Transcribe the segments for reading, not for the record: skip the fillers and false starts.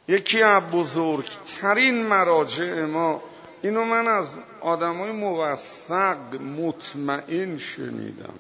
یکی از بزرگترین مراجع ما، اینو من از آدمای موثق مطمئن شنیدم،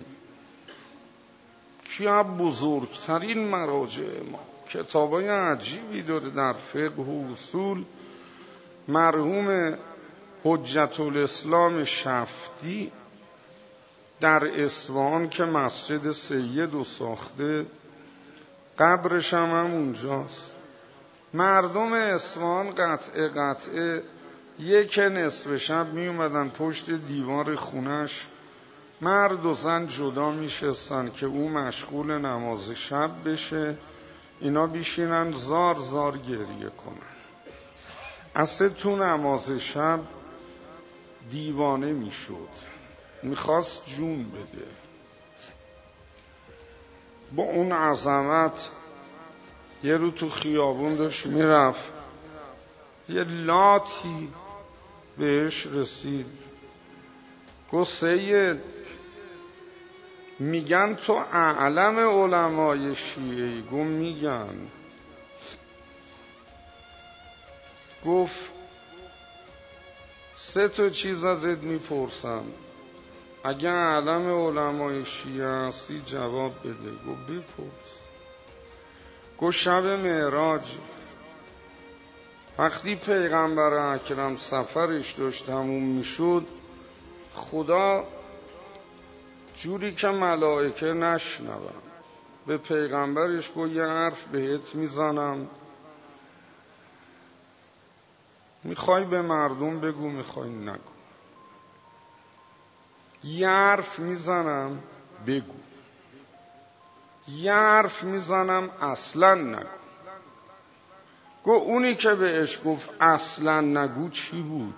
یکی از بزرگترین مراجع ما، کتابای عجیبی داره در فقه و اصول، مرحوم حجت الاسلام شفتی در اصفهان که مسجد سید رو ساخته، قبرش هم اونجاست. مردم اصفهان قطعه قطعه یک نصف شب می اومدن پشت دیوار خونش، مرد و زن جدا می شستن که او مشغول نماز شب بشه، اینا بیشینن زار زار گریه کنن. اصلا تو نماز شب دیوانه می شد، می خواست جون بده. با اون عظمت یه رو تو خیابون داشت می رفت، یه لاتی بهش رسید، گفت سید میگن تو اعلم علمای شیعه‌ای. گفت میگن. گفت 3 چیز ازت میپرسم، اگه اعلم علمای شیعه هستی جواب بده. گفت بپرس. گفت شب معراج وقتی پیغمبر اکرم سفرش داشت تموم میشد، خدا جوری که ملائکه نشنون به پیغمبرش گفت یه حرف بهت میزنم، میخوای به مردم بگو میخوای نگو. یه حرف میزنم بگو، یه حرف میزنم اصلا نگو. گفت اونی که بهش گفت اصلا نگو چی بود؟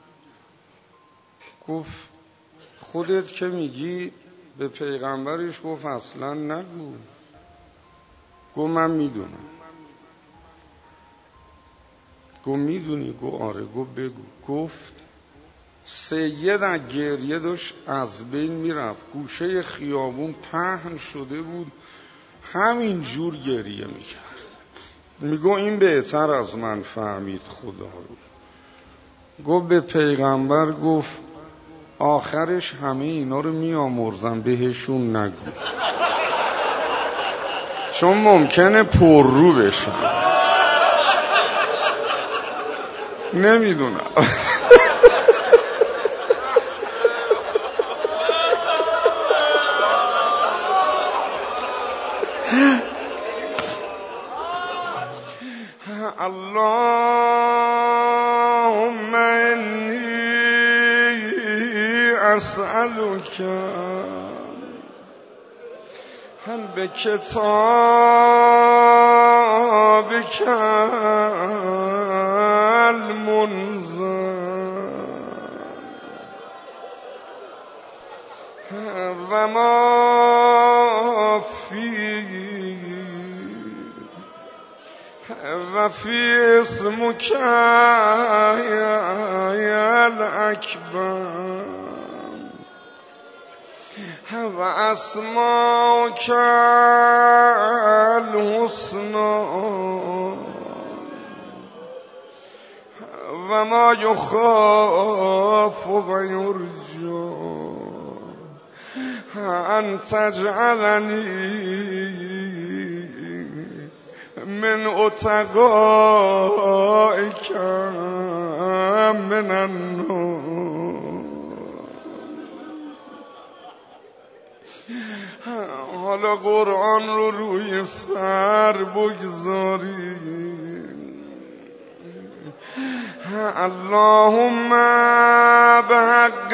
گفت خودت که میگی به پیغمبرش گفت اصلا نگو. گفت من میدونم. گفت میدونی؟ گفت آره. گفت بگو. گفت سید از گریه داشت از بین میرفت، گوشه خیابون پهن شده بود، همین جور گریه میکرد. میگو این بهتر از من فهمید خدا رو. گفت به پیغمبر گفت آخرش همه اینا رو میامرزم بهشون نگو، چون ممکنه پررو بشه. نمیدونم. اللهم انی اسألک هل بکتابک المنزل و ما فی و فی اسمک الاکبر و اسماک الحسنی و ما یخاف و یرجا ان تجعلنی من اتقائک من النار. حالا قرآن رو روی سر بگذاری. اللهم بحق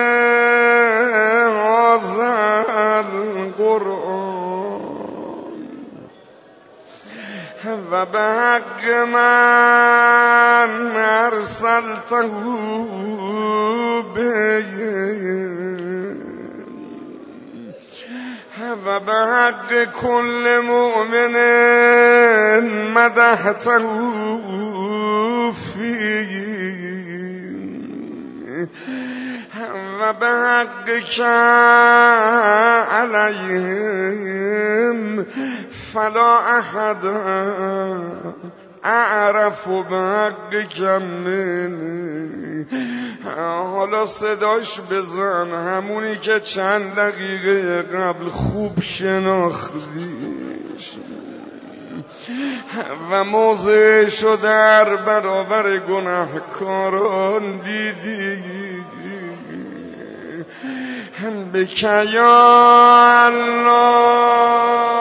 هذا القرآن و بحق من ارسلته به و بحق كل مؤمن مدحته فيه و بحقك عليهم فلا أحد اعرف و به حق کمنی. حالا صداش بزن، همونی که چند دقیقه قبل خوب شناختیش و موضعشو در برابر گناهکاران دیدی. بک یا الله